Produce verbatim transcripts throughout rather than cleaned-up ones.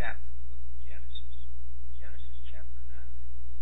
chapter of the book of Genesis. Genesis chapter nine.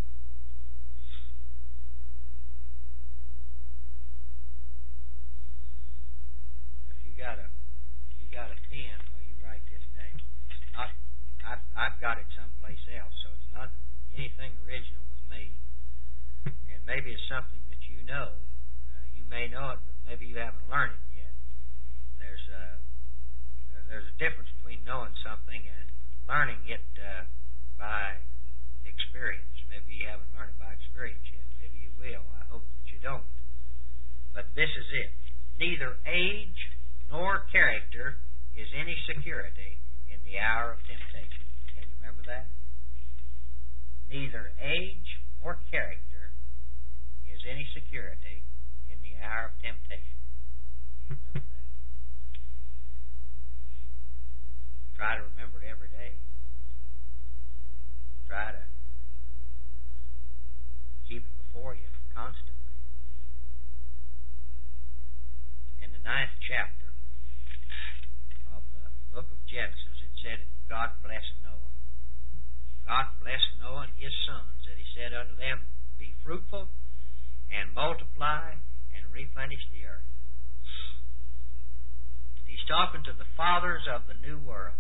If you got a if you got a pen, well, you write this down. It's not I've, I've got it someplace else, so it's not anything original with me. And maybe it's something that you know. Uh, you may know it, but maybe you haven't learned it yet. There's a there's a difference between knowing something and learning it uh, by experience. Maybe you haven't learned it by experience yet. Maybe you will. I hope that you don't. But this is it. Neither age nor character is any security in the hour of temptation. Can you remember that? Neither age or character is any security in the hour of temptation. Remember that. Try to remember it every day. Try to keep it before you constantly. In the ninth chapter of the book of Genesis, it said that God blessed Noah. God blessed Noah and his sons, and he said unto them, Be fruitful and multiply and replenish the earth. He's talking to the fathers of the new world.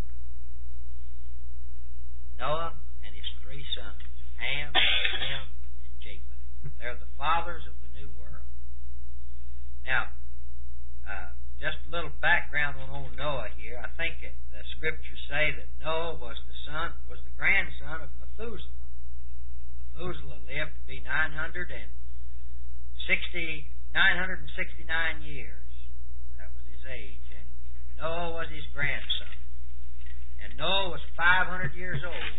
Noah and his three sons, Ham, Shem, and Japheth. They're the fathers of the new world. Now, uh, just a little background on old Noah here. I think it, the scriptures say that Noah was the son, was the grandson of Methuselah. Methuselah lived to be nine hundred sixty, nine hundred sixty-nine years. That was his age, and Noah was his grandson. And Noah was five hundred years old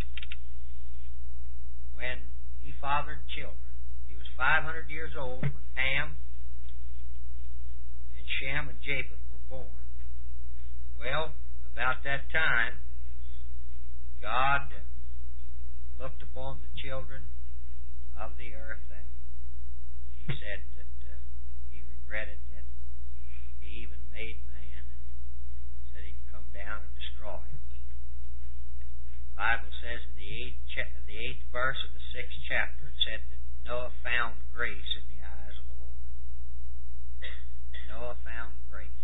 when he fathered children. He was five hundred years old when Ham and Shem and Japheth were born. Well, about that time, God looked upon the children of the earth, and he said that uh, he regretted that he even made man, and said he'd come down and destroy him. And the Bible says in the eighth, cha- the eighth verse of the sixth chapter, it said that Noah found grace in the eyes of the Lord. Noah found grace.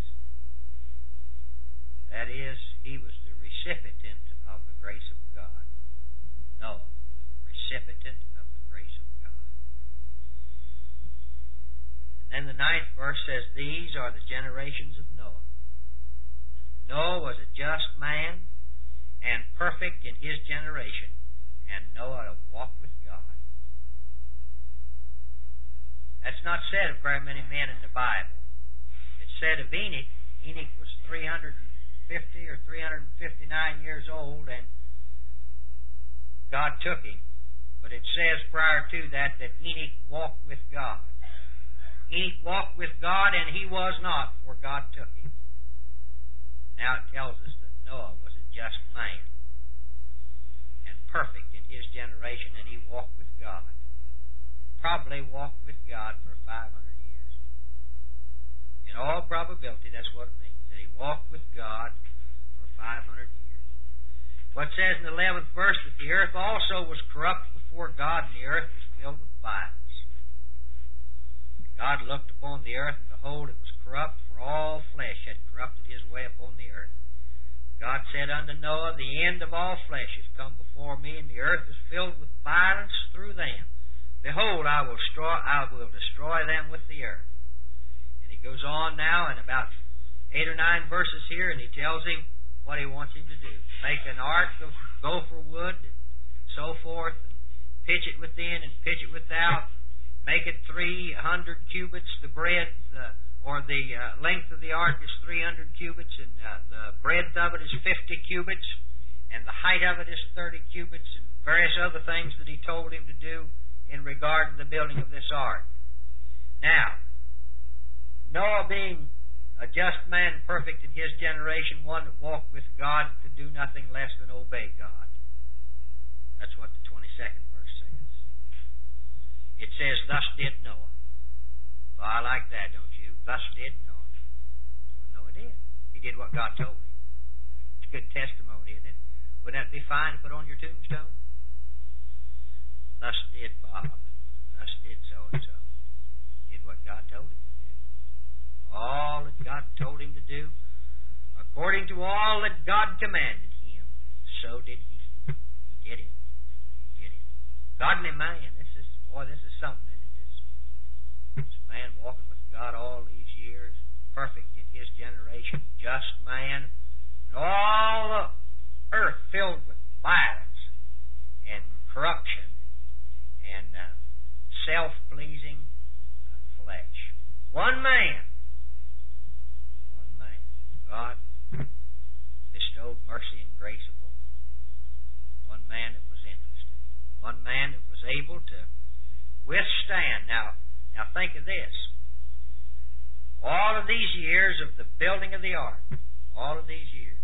That is, he was the recipient of the grace of God. Noah, recipient of the grace of God. And then the ninth verse says, These are the generations of Noah. Noah was a just man and perfect in his generation, and Noah walked with God. That's not said of very many men in the Bible. It's said of Enoch. Enoch was three hundred fifty or three hundred fifty-nine years old, and God took him. But it says prior to that that Enoch walked with God. Enoch walked with God, and he was not, for God took him. Now it tells us that Noah was a just man and perfect in his generation, and he walked with God. Probably walked with God for five hundred years. In all probability, that's what it means, that he walked with God for five hundred years. What says in the eleventh verse that the earth also was corrupt before God, and the earth was filled with violence. God looked upon the earth, and behold, it was corrupt, for all flesh had corrupted his way upon the earth. God said unto Noah, The end of all flesh is come before me, and the earth is filled with violence through them. Behold, I will destroy, I will destroy them with the earth. And he goes on now in about eight or nine verses here, and he tells him what he wants him to do. To make an ark of gopher wood, and so forth, and pitch it within and pitch it without. Make it three hundred cubits. The breadth, uh, or the uh, length of the ark is three hundred cubits, and uh, the breadth of it is fifty cubits, and the height of it is thirty cubits, and various other things that he told him to do in regard to the building of this ark. Now, Noah being a just man, perfect in his generation, one that walked with God, could do nothing less than obey God. That's what the twenty-second verse says. It says, Thus did Noah. Well, I like that, don't you? Thus did Noah. That's what Noah did. He did what God told him. It's a good testimony, isn't it? Wouldn't that be fine to put on your tombstone? Thus did Bob. Thus did so-and-so. Did what God told him to do. All that God told him to do, according to all that God commanded him, so did he. He did it. He did it. Godly man, this is, boy, this is something, isn't it? This, this man walking with God all these years, perfect in his generation, just man, and all the earth filled with violence and corruption and uh, self-pleasing uh, flesh. One man, one man, God bestowed mercy and grace upon. One man that was interested. One man that was able to withstand. Now, now think of this. All of these years of the building of the ark, all of these years,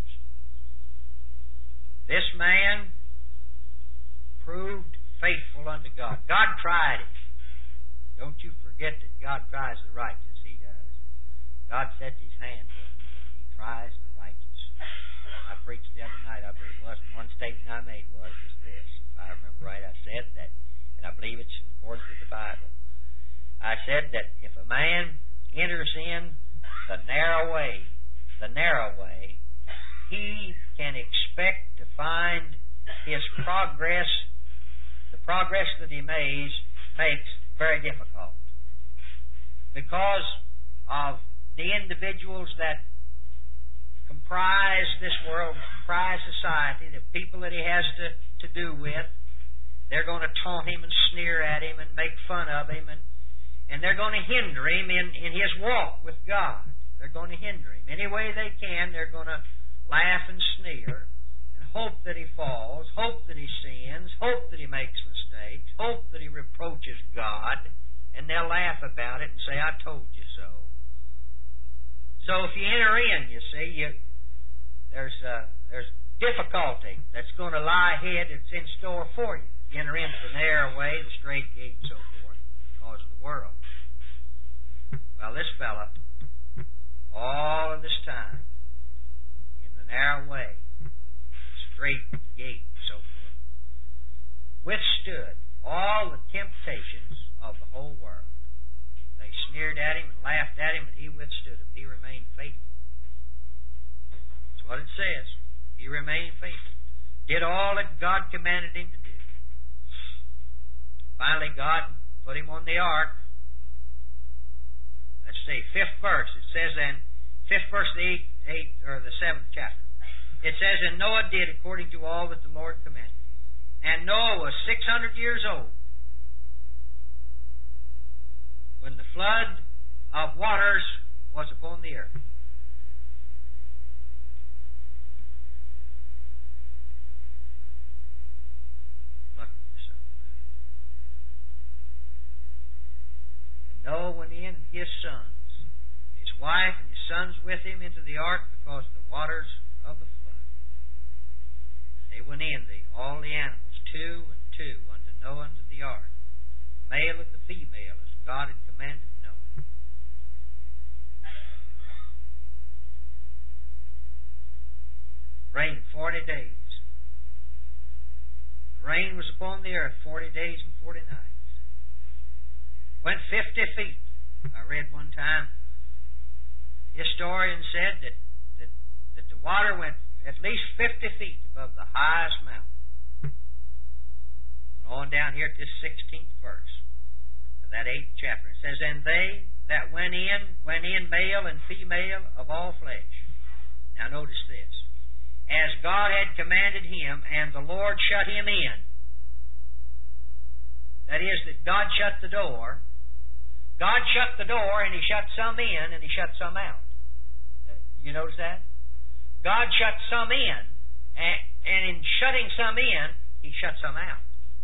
this man proved faithful unto God. God tried him. Don't you forget that God tries the righteous. He does. God sets his hand to him and he tries the righteous. I preached the other night, I believe it was, and one statement I made was just this. If I remember right, I said that, and I believe it's in accordance with the Bible. I said that if a man enters in the narrow way, the narrow way, he can expect to find his progress, the progress that he makes, makes very difficult. Because of the individuals that comprise this world, comprise society, the people that he has to, to do with, they're going to taunt him and sneer at him and make fun of him, and, and they're going to hinder him in, in his walk with God. They're going to hinder him. Any way they can, they're going to laugh and sneer and hope that he falls, hope that he sins, hope that he makes mistakes, hope that he reproaches God, and they'll laugh about it and say, I told you so. So if you enter in, you see, you, there's uh, there's difficulty that's going to lie ahead that's in store for you. You enter into the narrow way, the straight gate, and so forth, because of the world. Well, this fella, all of this time, in the narrow way, the straight gate, and so forth, withstood all the temptations of the whole world. They sneered at him and laughed at him, and he withstood them. He remained faithful. That's what it says. He remained faithful. Did all that God commanded him to do. Finally, God put him on the ark. Let's see, fifth verse. It says in fifth verse, the eighth, eighth or the seventh chapter. It says, and Noah did according to all that the Lord commanded. And Noah was six hundred years old when the flood of waters was upon the earth. Look at yourself. And Noah went in, and his sons, his wife, and his sons with him into the ark, because of the waters of the flood. They went in, the, all the animals, two and two, unto Noah unto the ark, male and the female, as God had commanded Noah. Rained forty days. The rain was upon the earth forty days and forty nights. Went fifty feet. I read one time, the historian said that, that, that the water went at least fifty feet above the highest mountain. Went on down here at this sixteenth verse of that eighth chapter. It says, and they that went in, went in male and female of all flesh. Now notice this. As God had commanded him, and the Lord shut him in. That is, that God shut the door. God shut the door, and he shut some in, and he shut some out. Uh, you notice that? God shut some in, and, and in shutting some in, he shut some out.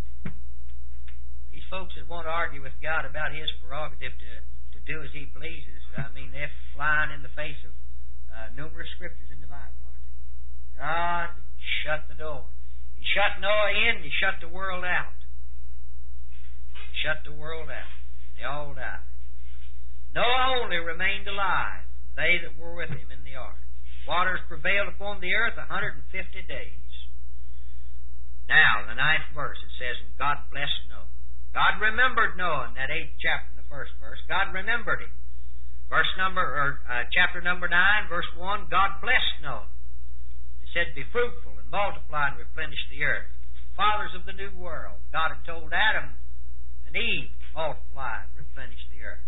These folks that want to argue with God about his prerogative to, to do as he pleases, I mean, they're flying in the face of uh, numerous scriptures in the Bible. God shut the door. He shut Noah in, and he shut the world out. He shut the world out. They all died. Noah only remained alive, they that were with him in the ark. Waters prevailed upon the earth a hundred and fifty days. Now, the ninth verse, it says, and God blessed Noah. God remembered Noah in that eighth chapter in the first verse. God remembered him. Verse number, or uh, chapter number nine, verse one, God blessed Noah. He said, be fruitful and multiply and replenish the earth. Fathers of the new world. God had told Adam and Eve, multiply and replenish the earth.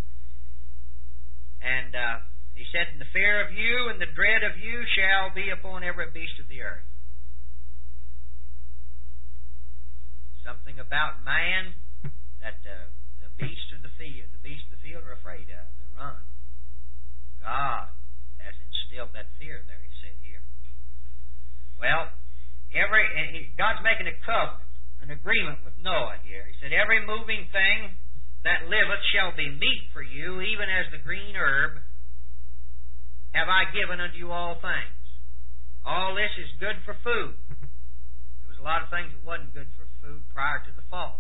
And uh, he said, and the fear of you and the dread of you shall be upon every beast of the earth. Something about man that uh, the beasts of the field, the beasts of the field are afraid of. They run. God has instilled that fear there, he said here. Well, every he, God's making a covenant, an agreement with Noah here. He said, every moving thing that liveth shall be meat for you, even as the green herb have I given unto you all things. All this is good for food. There was a lot of things that wasn't good for food prior to the fall,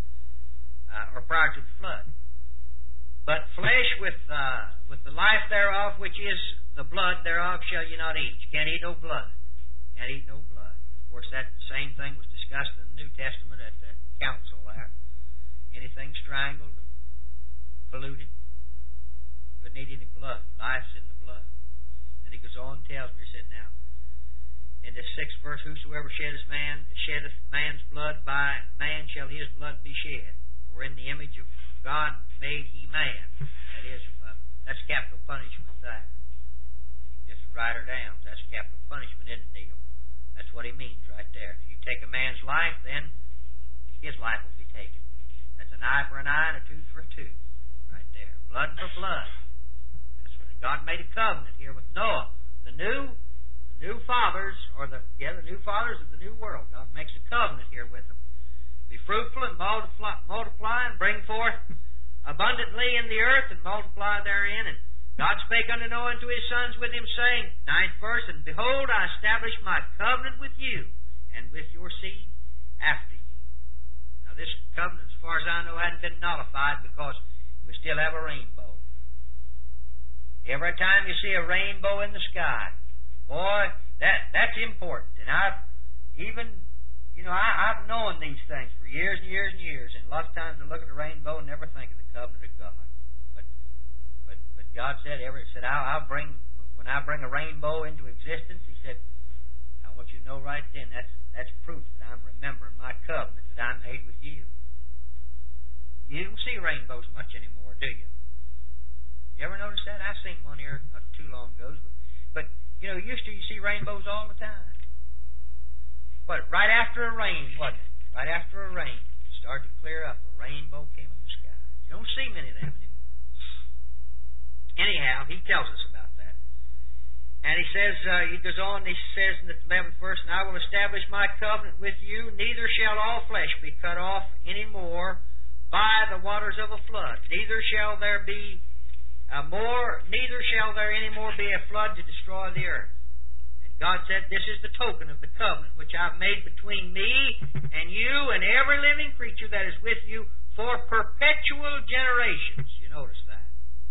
uh, or prior to the flood. But flesh with uh, with the life thereof, which is the blood thereof, shall you not eat. You can't eat no blood. Can't eat no blood. Of course, that same thing was discussed in the New Testament at the council there. Anything strangled, polluted, couldn't eat any blood. Life's in the blood. And he goes on and tells me, he said, now, in this sixth verse, whosoever sheddeth man, sheddeth man's blood, by man shall his blood be shed. For in the image of God made he man. That is, uh, that's capital punishment there. Just write her down. That's capital punishment, isn't it, Neil? That's what he means right there. If you take a man's life, then his life will be taken. That's an eye for an eye and a tooth for a tooth. Right there. Blood for blood. That's what God made a covenant here with Noah. The new the new fathers, or the yeah, the new fathers of the new world. God makes a covenant here with them. Be fruitful and multiply, multiply and bring forth abundantly in the earth and multiply therein. And God spake unto Noah and to his sons with him, saying, ninth verse, and behold, I establish my covenant with you and with your seed after you. Now this covenant, as far as I know, hadn't been nullified because we still have a rainbow. Every time you see a rainbow in the sky, boy, that that's important. And I've even, you know, I, I've known these things for years and years and years, and a lot of times I look at the rainbow and never think of the covenant of God. But but but God said, ever said, I'll, I'll bring when I bring a rainbow into existence. He said, I want you to know right then that's that's proof that I'm remembering my covenant that I made with you. You don't see rainbows much anymore, do you? You ever notice that? I seen one here not too long ago, but, but you know, used to you see rainbows all the time. What, right after a rain, wasn't it? Right after a rain, it started to clear up. A rainbow came in the sky. You don't see many of them anymore. Anyhow, he tells us about that. And he says, uh, he goes on, he says in the eleventh verse, and I will establish my covenant with you, neither shall all flesh be cut off any more by the waters of a flood. Neither shall there be uh, more, neither shall there any more be a flood to destroy the earth. God said, this is the token of the covenant which I've made between me and you and every living creature that is with you for perpetual generations. You notice that.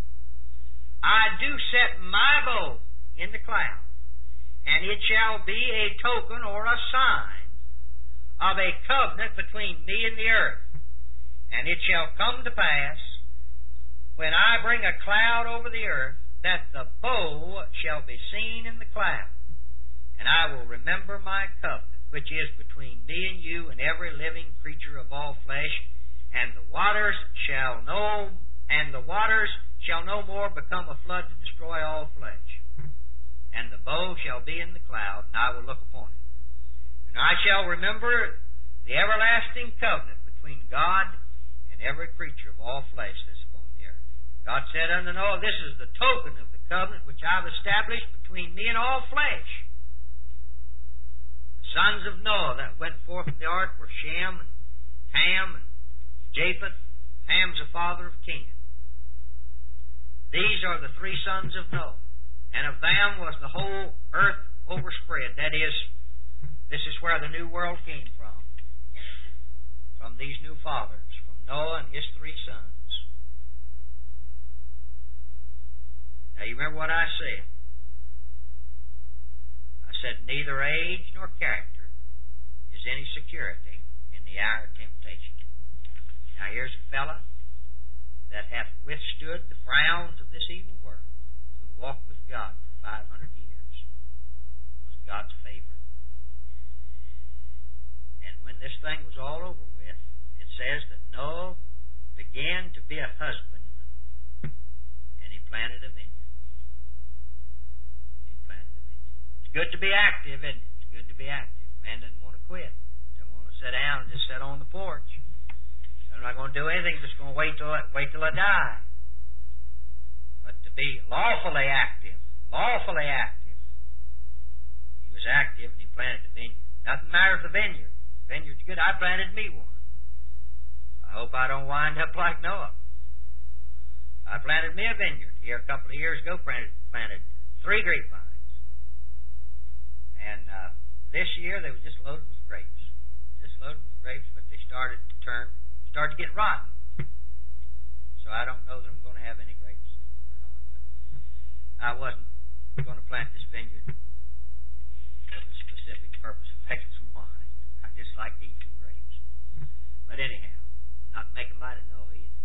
I do set my bow in the cloud, and it shall be a token or a sign of a covenant between me and the earth. And it shall come to pass, when I bring a cloud over the earth, that the bow shall be seen in the cloud. And I will remember my covenant, which is between me and you and every living creature of all flesh, and the waters shall no and the waters shall no more become a flood to destroy all flesh. And the bow shall be in the cloud, and I will look upon it. And I shall remember the everlasting covenant between God and every creature of all flesh that's upon the earth. God said unto Noah, this is the token of the covenant which I've established between me and all flesh. Sons of Noah that went forth from the ark were Shem and Ham and Japheth. Ham's the father of Canaan. These are the three sons of Noah, and of them was the whole earth overspread. That is, this is where the new world came from. From these new fathers, from Noah and his three sons. Now you remember what I said. I said, neither age nor character is any security in the hour of temptation. Now here's a fellow that hath withstood the frowns of this evil world, who walked with God for five hundred years, was God's favorite. And when this thing was all over with, it says that Noah began to be a husbandman, and he planted a vineyard. He planted a vineyard. It's good to be active, isn't it? It's good to be active. Man doesn't want to quit. Doesn't want to sit down and just sit on the porch. I'm not going to do anything, just going to wait till I, wait till I die. But to be lawfully active, lawfully active. He was active and he planted a vineyard. Nothing matters the vineyard. The vineyard's good. I planted me one. I hope I don't wind up like Noah. I planted me a vineyard here a couple of years ago, planted, planted three grapevines. And uh, this year they were just loaded with grapes. Just loaded with grapes, but they started to turn Start to get rotten. So I don't know that I'm going to have any grapes or not. But I wasn't going to plant this vineyard for the specific purpose of making some wine. I just like to eat some grapes. But anyhow, I'm not making light of Noah either.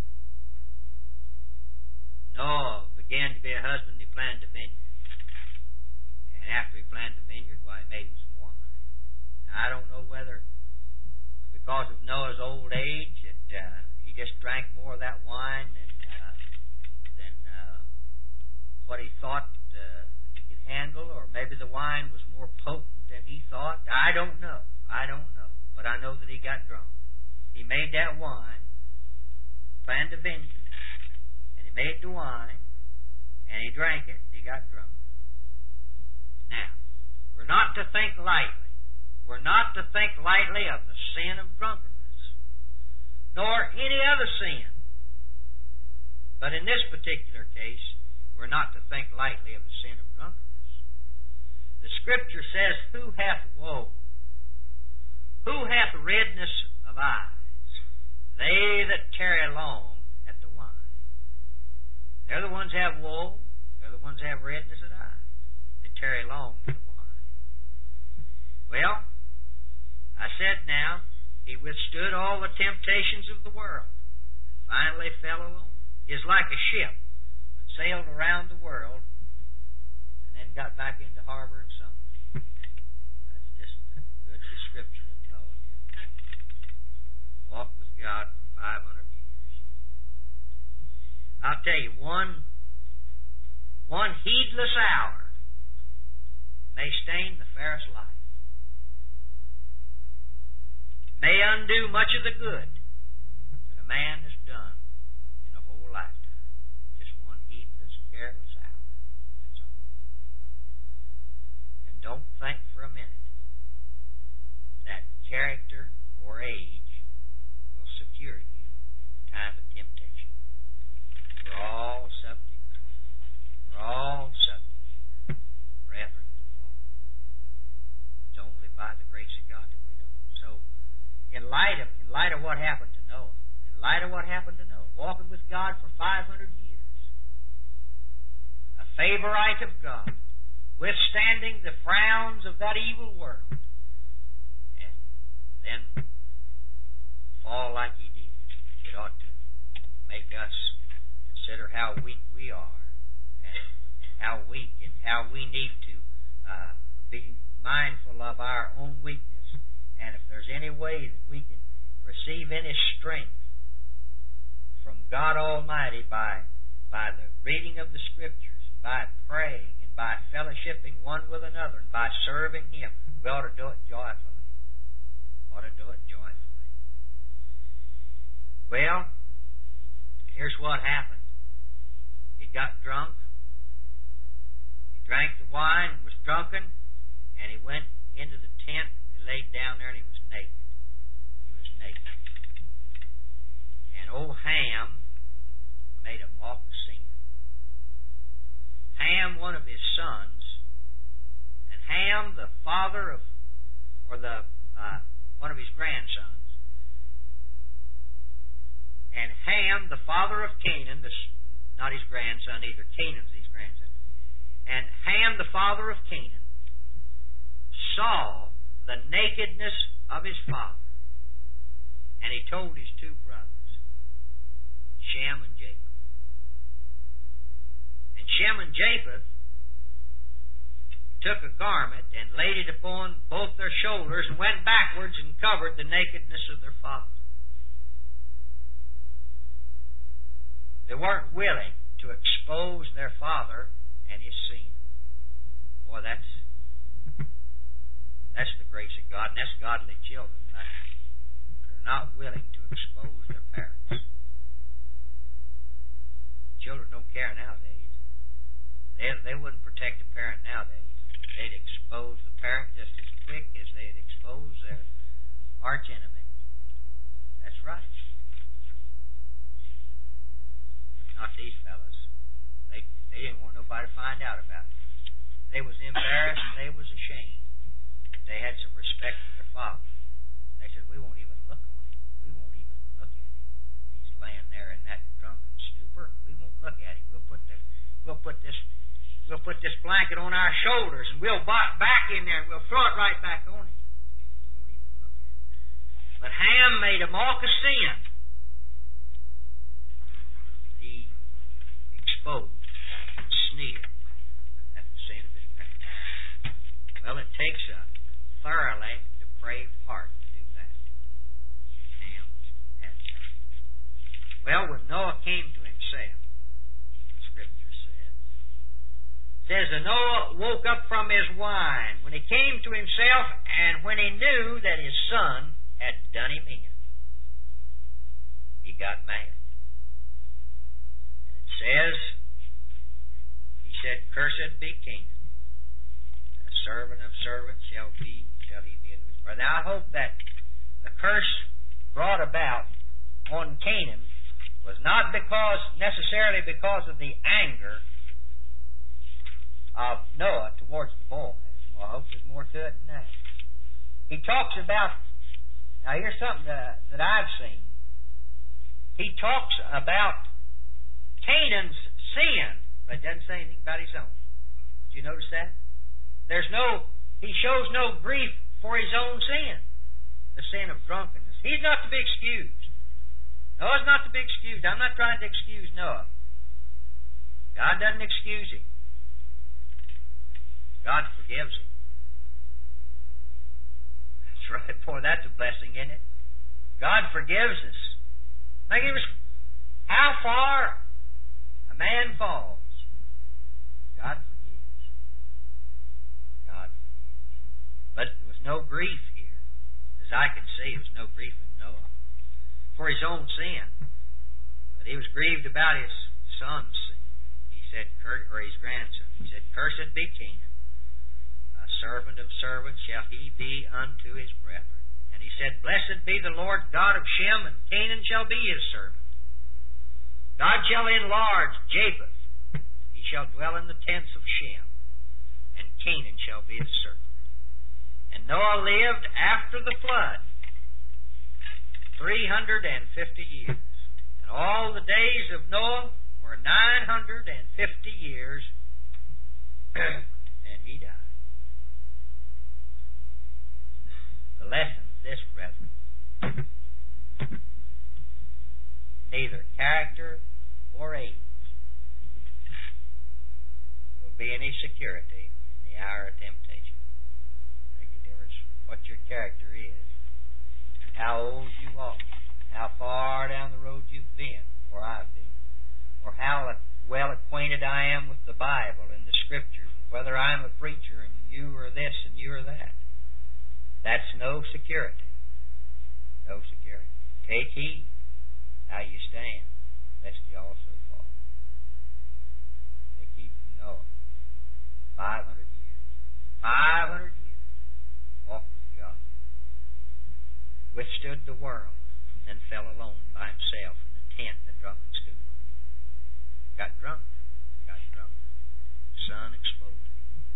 Noah began to be a husband, he planted a vineyard. And after he planted the vineyard, why, he made him some wine. Now I don't know whether because of Noah's old age, that uh, he just drank more of that wine than, uh, than uh, what he thought uh, he could handle, or maybe the wine was more potent than he thought. I don't know. I don't know. But I know that he got drunk. He made that wine, planted a vineyard, and he made the wine, and he drank it, and he got drunk. Now, we're not to think lightly. We're not to think lightly of the sin of drunkenness, nor any other sin. But in this particular case, we're not to think lightly of the sin of drunkenness. The Scripture says, who hath woe? Who hath redness of eyes? They that tarry long at the wine. They're the ones that have woe. They're the ones that have redness of eyes. They tarry long at the wine. Well, I said now, he withstood all the temptations of the world and finally fell alone. He is like a ship that sailed around the world and then got back into harbor and sunk. That's just a good description of Noah here. Walked with God for five hundred years. I'll tell you, one, one heedless hour may stain the fairest life. May undo much of the good that a man has done in a whole lifetime. Just one heedless, careless hour. That's all. And don't think for a minute that character or age will secure you in the time of temptation. We're all subject. We're all subject, brethren, to fall. It's only by the grace of God that we don't. So, In light of in light of what happened to Noah, in light of what happened to Noah, walking with God for five hundred years, a favorite of God, withstanding the frowns of that evil world, and then fall like he did, it ought to make us consider how weak we are, and how weak and how we need to uh, be mindful of our own weakness. And if there's any way that we can receive any strength from God Almighty by, by the reading of the Scriptures, by praying, and by fellowshipping one with another, and by serving Him, we ought to do it joyfully. Ought to do it joyfully. Well, here's what happened. He got drunk. He drank the wine and was drunken, and he went into the tent. Laid down there and he was naked. He was naked. And old Ham made a mock of sin. Ham, one of his sons, and Ham, the father of, or the uh, one of his grandsons, and Ham, the father of Canaan, the, not his grandson either, Canaan's his grandson, and Ham, the father of Canaan, saw the nakedness of his father. And he told his two brothers, Shem and Japheth. And Shem and Japheth took a garment and laid it upon both their shoulders and went backwards and covered the nakedness of their father. They weren't willing to expose their father and his sin. Boy, that's that's the grace of God, and that's godly children. They're not willing to expose their parents. Children don't care nowadays. They, they wouldn't protect a parent nowadays. They'd expose the parent just as quick as they'd expose their arch enemy. That's right. But not these fellas. They, they didn't want nobody to find out about it. They was embarrassed. They was ashamed. But they had some respect for their father. They said, we won't even look on him. We won't even look at him. When he's laying there in that drunken stupor, we won't look at him. We'll put the, we'll put this, we'll put this blanket on our shoulders, and we'll butt back in there, and we'll throw it right back on him. We won't even look at him. But Ham made a mock of sin. He exposed, sneered at the sin of his parents. Well, it takes a thoroughly depraved heart to do that. Ham had that. Well, when Noah came to himself, the Scripture says, it says that Noah woke up from his wine when he came to himself, and when he knew that his son had done him in, he got mad. And it says, he said, cursed be Canaan. A servant of servants shall be, shall he be unto his brother. Now I hope that the curse brought about on Canaan was not because, necessarily because of the anger of Noah towards the boys. Well, I hope there's more to it than that. He talks about, now here's something that, that I've seen. He talks about Canaan's sin, but doesn't say anything about his own. Did you notice that? There's no, he shows no grief for his own sin, the sin of drunkenness. He's not to be excused. Noah's not to be excused. I'm not trying to excuse Noah. God doesn't excuse him. God forgives him. That's right. Boy, that's a blessing, isn't it? God forgives us. Now, give us how far a man falls. God forgives. God forgives. But there was no grief here. As I could see, there was no grief in Noah for his own sin. But he was grieved about his son's sin. He said, or his grandson. He said, cursed be Canaan. A servant of servants shall he be unto his brethren. And he said, blessed be the Lord God of Shem, and Canaan shall be his servant. God shall enlarge Japheth. He shall dwell in the tents of Shem, and Canaan shall be his servant. And Noah lived after the flood three hundred and fifty years. And all the days of Noah were nine hundred and fifty years, and he died. The lesson is this, brethren. Neither character or age will be any security in the hour of temptation. Make a difference what your character is, and how old you are, and how far down the road you've been, or I've been, or how well acquainted I am with the Bible and the Scriptures, whether I'm a preacher and you are this and you are that. That's no security. No security. Take heed how you stand, lest you also fall. Take heed from Noah. Five hundred years. Five hundred years. Walked with God. Withstood the world, and then fell alone by himself in the tent in the drunken stupor. Got drunk. Got drunk. The sun exposed him.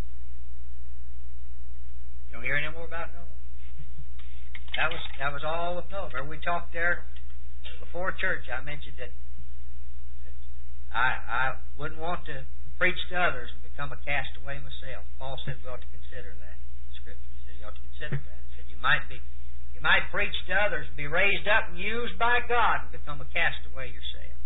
You don't hear any more about Noah. That was that was all with Noah. Remember we talked there before church. I mentioned that, that I I wouldn't want to preach to others and become a castaway myself. Paul said we ought to consider that in Scripture. He said you ought to consider that. He said you might be might preach to others, be raised up and used by God, and become a castaway yourself.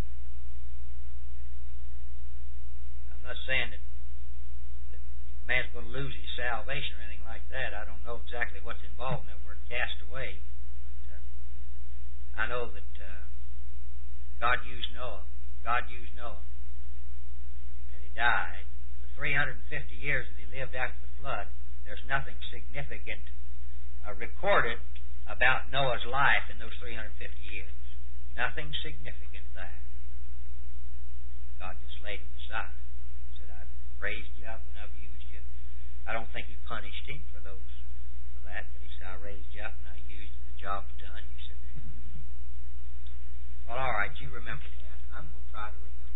I'm not saying that, that a man's going to lose his salvation or anything like that. I don't know exactly what's involved in that word castaway. But, uh, I know that uh, God used Noah. God used Noah. And he died. The three hundred fifty years that he lived after the flood, there's nothing significant uh, recorded about Noah's life in those three hundred fifty years. Nothing significant there. God just laid him aside. He said, I've raised you up and I've used you. I don't think he punished him for those for that, but he said, I raised you up and I used you. The job's done. You said that. Well, all right, you remember that. I'm going to try to remember.